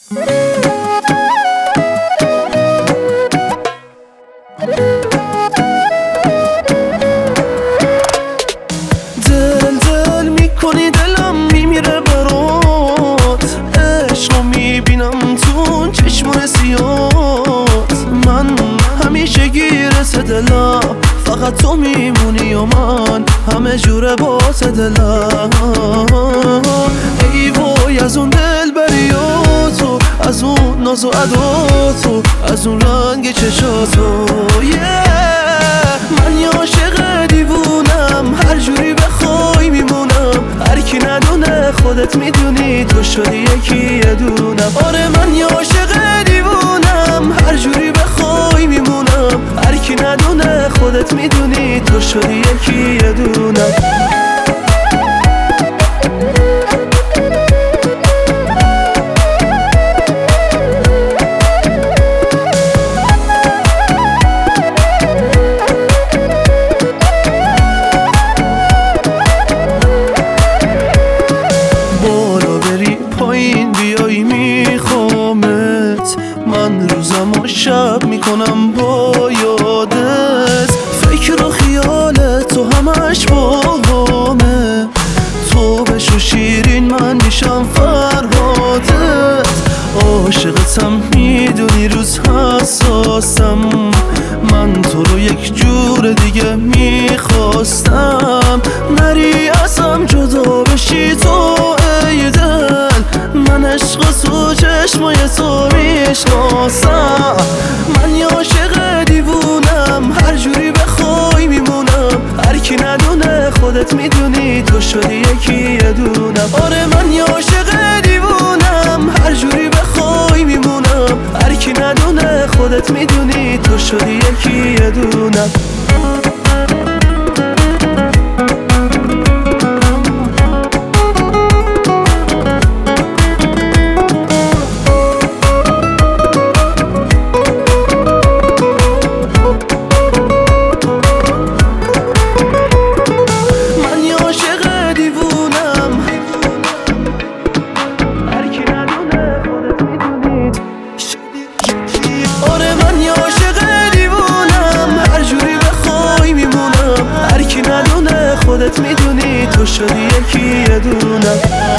دل میکنی دلم میمیره برات، عشقو میبینم تو چشمون سیات. من همیشه گیرس دلم، فقط تو میمونی و من همه جوره باز دلم. ای وای از اون دل بریاتو، از اون ناز و عداتو، از اون رنگ چشاتو. من یه عاشق دیوونم، هر جوری بخوای میمونم. هر کی ندونه خودت میدونی تو شدی یکی یه دونم. آره من یه عاشق دیوونم، هر جوری بخوای میمونم. هر کی ندونه خودت میدونی تو شدی یکی یه دونم. پایین بیایی میخوامت، من روزم و شب میکنم با یادت. فکر و خیالت تو همش باهامه، تو بشو شیرین من میشم فرهادت. عاشقتم میدونی روز حساسم، من تو رو یک جور دیگه میخواستم. نری ازم جدا بشی تو ای دل، من عشق تو چشمای تو میشناسم. من یه عاشق دیوونم، هر جوری بخوای میمونم. هر کی ندونه خودت میدونی تو شدی یکی یه دونم. آره من یه عاشق دیوونم، هر جوری بخوای میمونم. هر کی ندونه خودت میدونی تو شدی یکی یه دونم. خودت میدونی تو شدی یکی یه دونم.